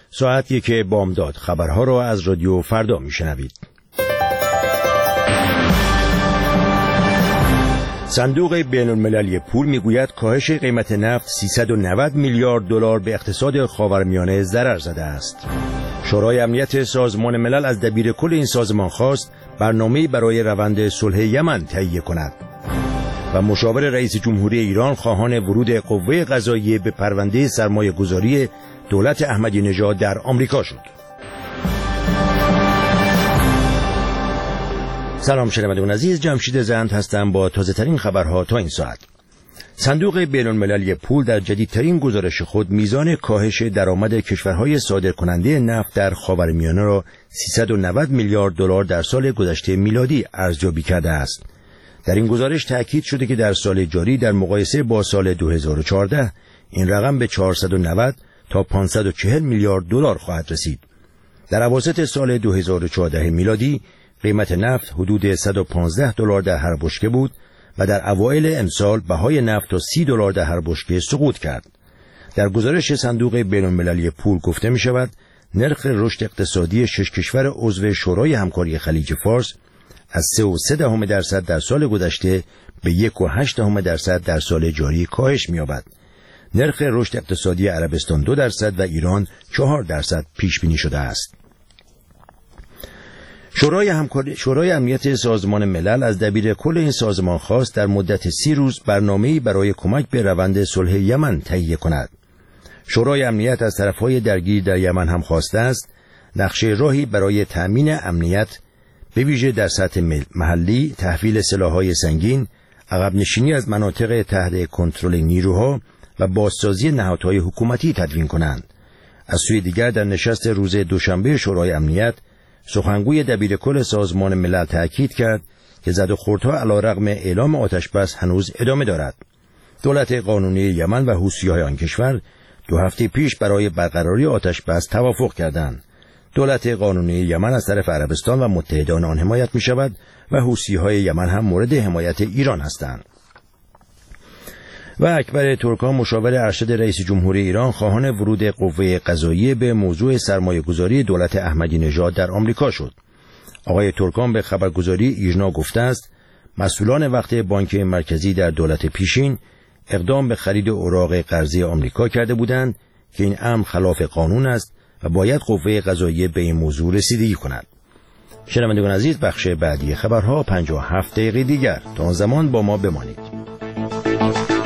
ساعت 1 بامداد. خبرها را از رادیو فردا میشنوید. صندوق بین‌المللی پول میگوید کاهش قیمت نفت 390 میلیارد دلار به اقتصاد خاورمیانه ضرر زده است. شورای امنیت سازمان ملل از دبیرکل این سازمان خواست برنامه‌ای برای روند صلح یمن تهیه کند. و مشاور رئیس جمهوری ایران خواهان ورود قوه قضاییه به پرونده سرمایه‌گذاری دولت احمدی نژاد در آمریکا شد. سلام شنوندگان عزیز، جمشید زند هستم با تازه ترین خبرها تا این ساعت. صندوق بین‌المللی پول در جدیدترین گزارش خود میزان کاهش درآمد کشورهای صادرکننده نفت در خاورمیانه را 390 میلیارد دلار در سال گذشته میلادی ارزیابی کرده است. در این گزارش تأکید شده که در سال جاری در مقایسه با سال 2014 این رقم به 490 تا 540 میلیارد دلار خواهد رسید. در اواسط سال 2014 میلادی قیمت نفت حدود 115 دلار در هر بشکه بود و در اوایل امسال بهای نفت تا 30 دلار در هر بشکه سقوط کرد. در گزارش صندوق بین‌المللی پول گفته می شود نرخ رشد اقتصادی 6 کشور عضو شورای همکاری خلیج فارس از 3.3% در سال گذشته به 1.8% در سال جاری کاهش می‌یابد. نرخ رشد اقتصادی عربستان 2% و ایران 4% پیش بینی شده است. شورای امنیت سازمان ملل از دبیرکل این سازمان خواست در مدت 30 روز برنامه‌ای برای کمک به روند صلح یمن تهیه کند. شورای امنیت از طرف‌های درگیر در یمن هم خواسته است نقشه راهی برای تأمین امنیت به ویژه در سطح محلی، تحویل سلاح‌های سنگین، عقب نشینی از مناطق تحت کنترل نیروها و بازسازی نهادهای حکومتی تدوین کنند. از سوی دیگر در نشست روز دوشنبه شورای امنیت سخنگوی دبیرکل سازمان ملل تأکید کرد که زد و خوردها علیرغم اعلام آتش بس هنوز ادامه دارد. دولت قانونی یمن و حوثی‌های آن کشور 2 هفته پیش برای برقراری آتش بس توافق کردند. دولت قانونی یمن از طرف عربستان و متحدان آن حمایت می شود و حوثی‌های یمن هم مورد حمایت ایران هستند. و اکبر ترکان مشاور ارشد رئیس جمهوری ایران خواهان ورود قوه قضاییه به موضوع سرمایه‌گذاری دولت احمدی نژاد در آمریکا شد. آقای ترکان به خبرگزاری ایرنا گفته است مسئولان وقت بانک مرکزی در دولت پیشین اقدام به خرید اوراق قرضه آمریکا کرده بودند که این امر خلاف قانون است و باید قوه قضاییه به این موضوع رسیدگی کند. شنوندگان عزیز، بخش بعدی خبرها 57 دقیقه دیگر. تا آن زمان با ما بمانید.